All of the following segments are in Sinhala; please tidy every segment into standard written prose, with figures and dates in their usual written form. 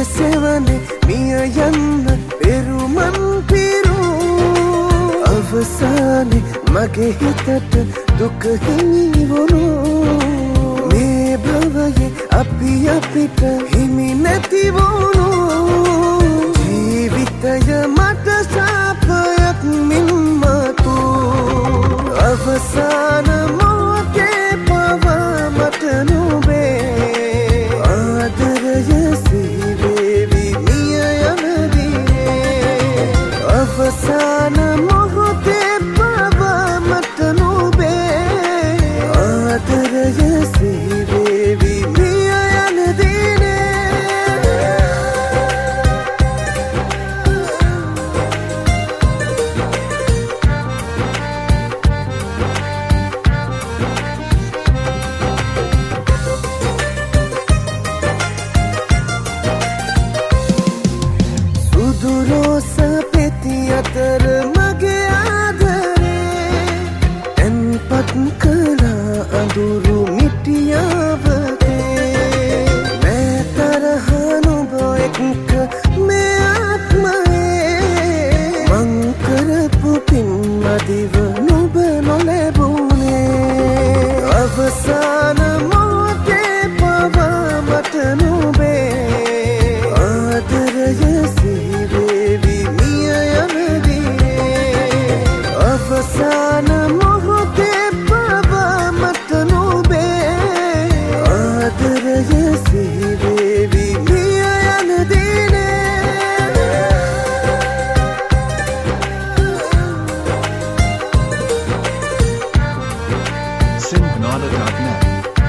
සෙවනේ මිය යන්න පෙරුමන් පිරු අවසානේ මගේ හිතට දුක හිමි වුණු මේ භවයේ අපි අපිට හිමි නැති වුණු ජීවිතය මට ශාපයක් මෙන් මතු අවසාන මොහොතේ පවා මට නුඹේ ආදරය සිහිවේවි මිය යන දිනේ අවසාන මොහොතේ පවා මට නුඹේ ආදරය සිහිවේවි මිය යන දිනේ දුරෝස පෙති අතර මගේ ආදරේ එන්පත් කළා අඳුරු මිටියවතේ මේ තරහ නුඹ එක්ක මේ ආත්මයේ මං කරපු පින් මදිව නුඹ නොලැබුණේ අවසාන මොහොතේ පවා මට නුඹේ ආදරය අවසාන මොහොතේ පවා මට නුඹේ ආදරය සිහිවේවි මිය යන දිනේ Singnada.net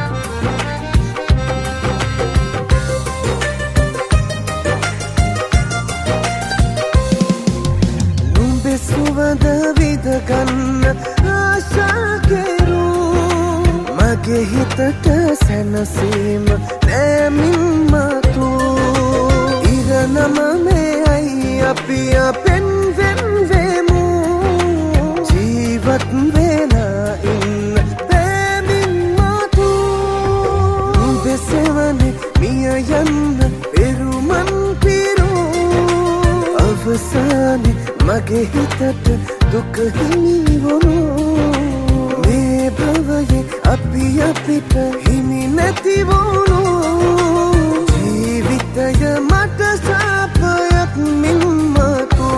නුඹේ සුවඳ විඳ ගන්න ආශා කෙරු මගේ හිතට සැනසීම නැමින් මතු ඉරණම මේයි අපි අපෙන් වෙන් වෙමු ජීවත් වෙලා ඉන්න බැමින් මතු නුඹේ සෙවනේ මිය යන්න පෙරුමන් පිරු අවසානේ මගේ හිතට දුක හිමි වුණු මේ භවයේ අපි අපිට හිමි නැති වුණු ජීවිතය මට ශාපයක් මෙන් මතු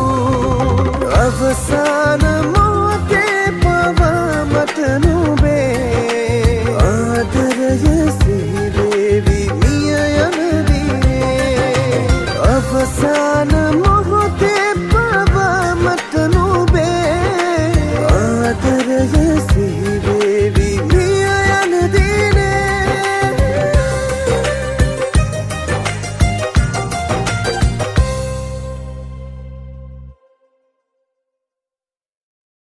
අවසාන මොහොතේ පවා මට නුඹේ ආදරය සිහිවේවි මිය යන දිනේ අවසාන මොහොතේ පවා මට නුඹේ ආදරය සිහිවේවි